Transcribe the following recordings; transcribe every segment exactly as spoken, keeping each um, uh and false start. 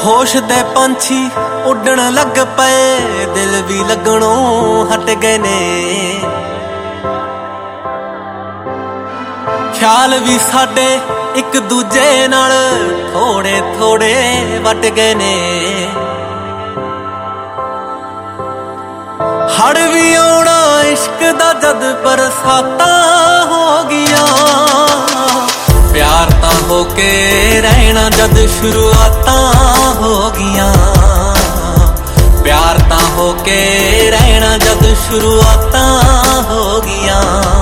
होश दे पंछी उड़न लग पे, दिल भी लगणों हट गए ने। ख्याल भी साडे एक दूजे नाल थोड़े थोड़े वट गए ने। हड़ भी आउणा इश्क दा जद बरसातां हो गईयां। प्यार तां होके रहना जद शुरुआतां हो गईयां। प्यार तां होके रहना जद शुरुआतां हो गईयां।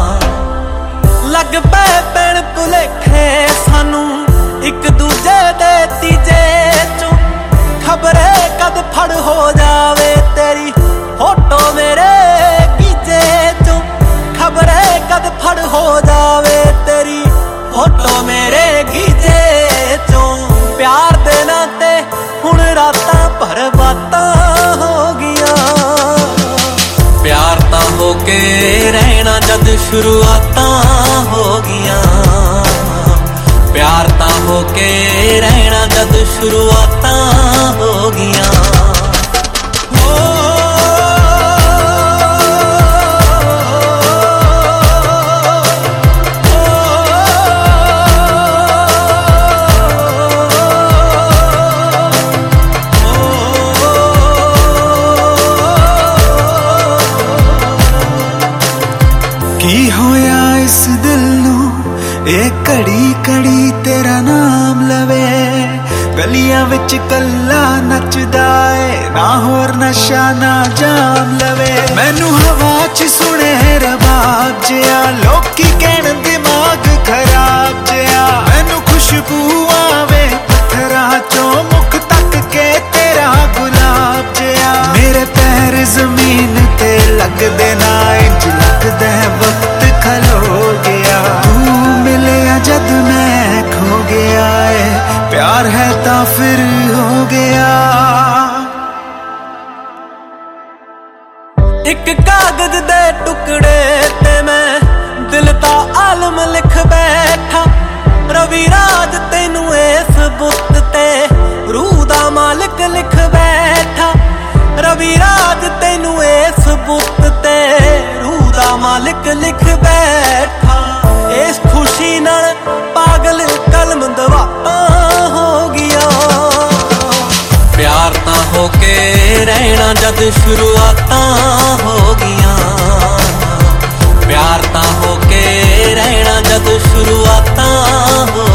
लग पे पैण भुलेखे सानू एक दूजे दे तीजे चों। खबरे कद फड़ हो जावे तेरी फोटो मेरे गीजे चों। खबरे कद फड़ हो जावे तेरी फोटो मेरे गीजे चों। प्यार दे नाते हुण रातां भर बातां हो गईयां। प्यार तां होके रहना जद शुरुआतां हो गईयां। प्यार तां होके रहना जद शुरुआतां हो गईयां। की होया इस दिल नू एक घड़ी घड़ी तेरा नाम लवे। गलियां विच कल्ला नचदा ए, ना होर नशा ना जाम लवे। मैनू हवा च सुने रबाब जिया, लोकी कहण दिमाग खराब जिया। मैनू खुशबू आवे पत्थरां चों, मुख तक के तेरा गुलाब जिया। मेरे पैर जमीन ते लगदे ना, इंज लगदा वक्त खलो गया। तू मिलिया जद मैं खो गया है, प्यार है ता फिर हो गया। एक कागज दे टुकड़े ते मैं दिल दा आलम लिख बैठा। रवि राज तैनू इस बुत ते रूह दा मालिक लिख बैठा। रवि राज तैनू इस बुत ते रूह दा मालिक लिख बैठा। इस खुशी नाल पागल कलम दवातां हो गया। प्यार तां होके रहना जद शुरुआतां हो गईयां। प्यार तां होके रहना जद शुरुआतां हो